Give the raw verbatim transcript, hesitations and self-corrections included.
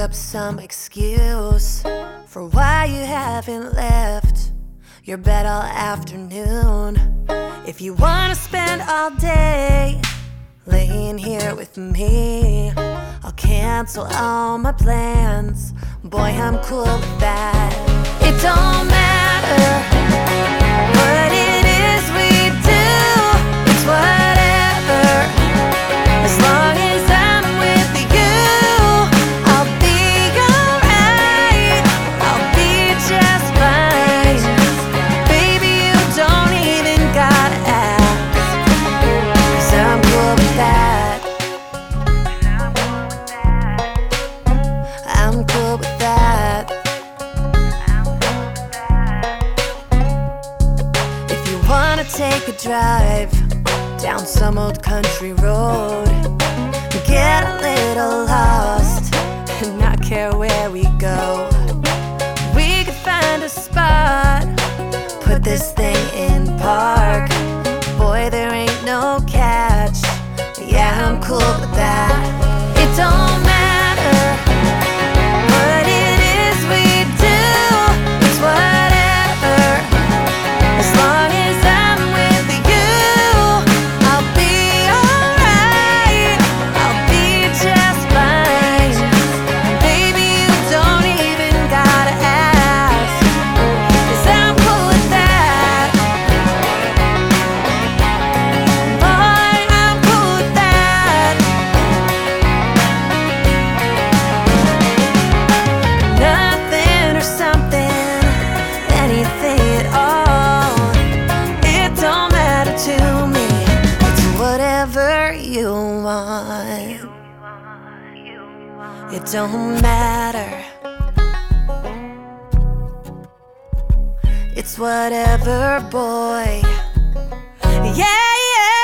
up some excuse for why you haven't left your bed all afternoon. If you wanna spend all day laying here with me, I'll cancel all my plans. Boy, I'm cool with that. It don't matter what it is we do, it's whatever. As long as I'm with you, I'll be alright, I'll be just fine. Baby, you don't even gotta ask, 'cause I'm cool with that. I'm cool with that. If you wanna take a drive down some old country road, get a little lost and not care where we go, we could find a spot, put this thing in park. Boy, there ain't no catch. Yeah, I'm cool with that. It don't matter what it is we do, it's whatever. As long as I'm with you, I'll be alright, I'll be just fine. Baby, you don't even gotta ask, 'cause I'm cool with that. Boy, I'm cool with that. Nothing or something, anything at all, it don't matter to me. It's whatever you want. It don't matter. It's whatever, boy. Yeah, yeah.